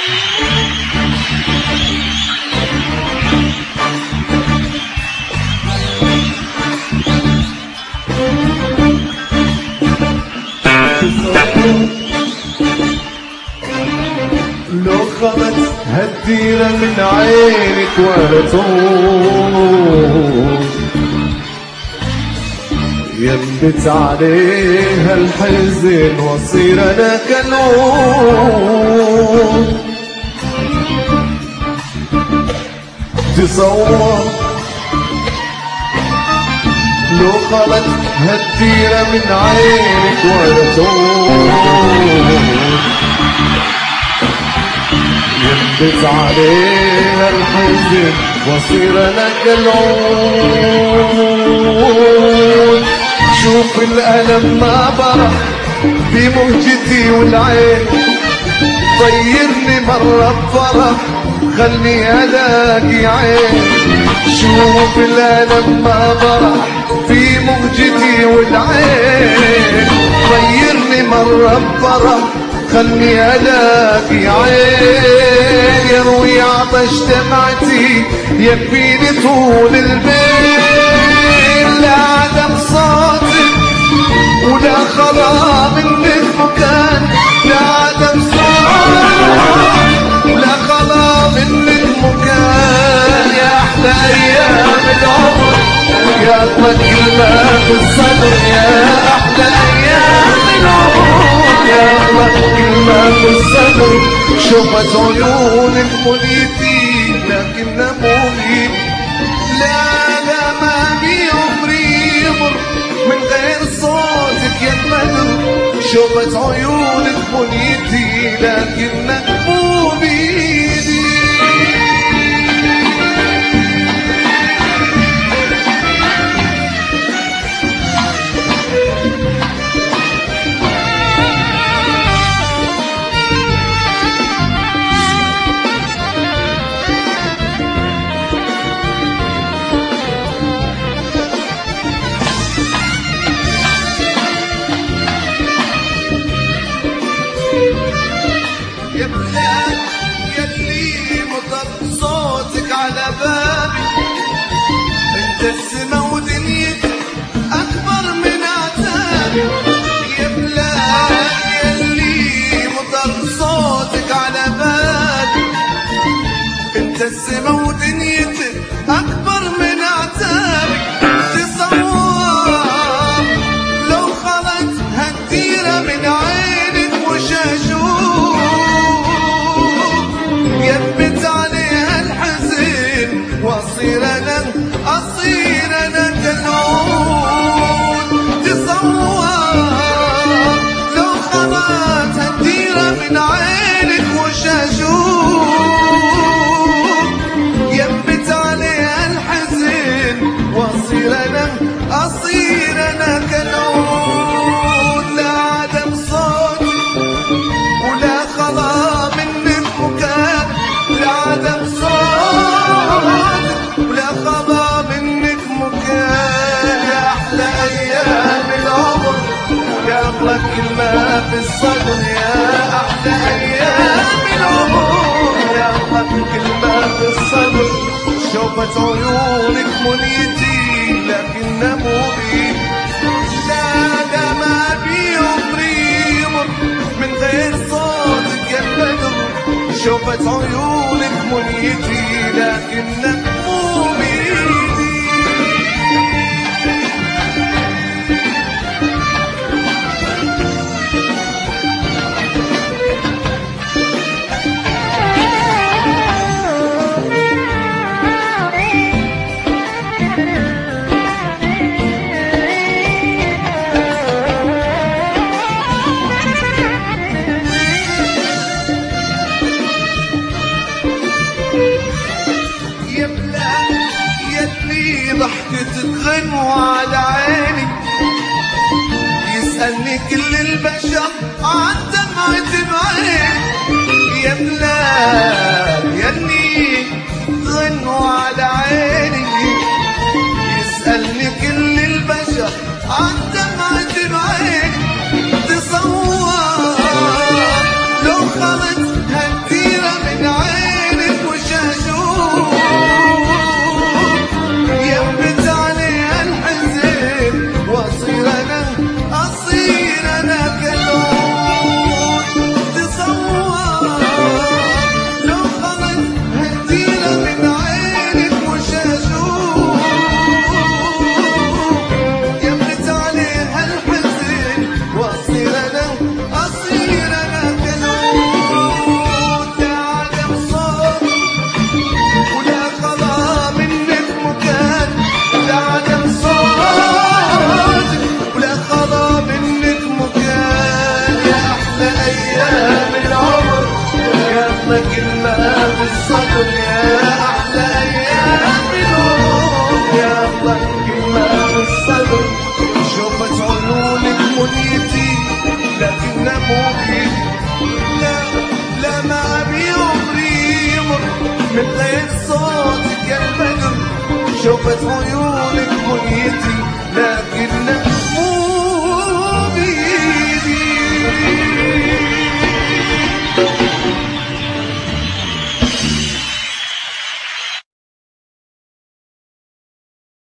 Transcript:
لو خمت هالديرة من عينك ولا طول ينبت عليها الحزن واصير انا كالعود. تصور لو خلت هالديرة من عينك ولا طول ينبت عليها الحزن واصير انا كالعود. شوف الألم ما برح في مهجتي والعين طيرني مرة بفرح خلني ألاقي عين. شوف الألم ما برح في مهجتي والعين طيرني مرة بفرح خلني ألاقي عين. يروي عطش دمعتي يكفيني طول الليل. لا عدم صوتك ولا خلا منك مكان. لا عدم صوتك ولا خلا منك مكان. يا أحلى أيام العمر يا أطلق كلمة في الصدر. يا أحلى أيام العمر يا أطلق كلمة في الصدر. شوفت عيونك منيتي لكنها مو بيدي. لا لا ما بي عمري يمر من غير صوتك يا المدر. شوفت عيونك منيتي لكنها مو بيدي. يا بلاد يلي مطر صوتك على بابي. انت السما ودنيتي اكبر من عتابي. يا بلاد يلي مطر صوتك على بابي. انت السما ودنيتي اكبر من عتابي. تصور لو خلت هالديرة من عينك وش ينبت عليها الحزن واصير انا كالعود. تصور لو خلت هالديرة من عينك وش ينبت عليها الحزن واصير انا كالعود. لا عدم صوت ولا خلا منك مكان. لا عدم صوت ولا خلا منك مكان. يا أحلى أيام العمر يا أغلى كلمة في الصدر. يا أحلى أيام العمر يا أغلى كلمة في الصدر. شوفت عيونك منيتي لكنها مو بيدي. لا لا ما بي عمري يمر من غير صوتك يا البدر. شوفت عيونك منيتي لكنها مو بيدي. ضحكة تغنوا على عيني يسألني كل البشر عن دمعة بعيني. يا بلاد يلي تغنوا على عيني يسألني كل البشر عن دمعة بعيني. تصور لو خلت هالديرة ياما كلمة بالصدر يا أحلى أيام العمر يلا كلمة بالصدر شوفت عيونك منيتي لكنها ممكن لا ما بيمري يمر من ليل صوتك يا البدر شوفت عيونك منيتي لكنها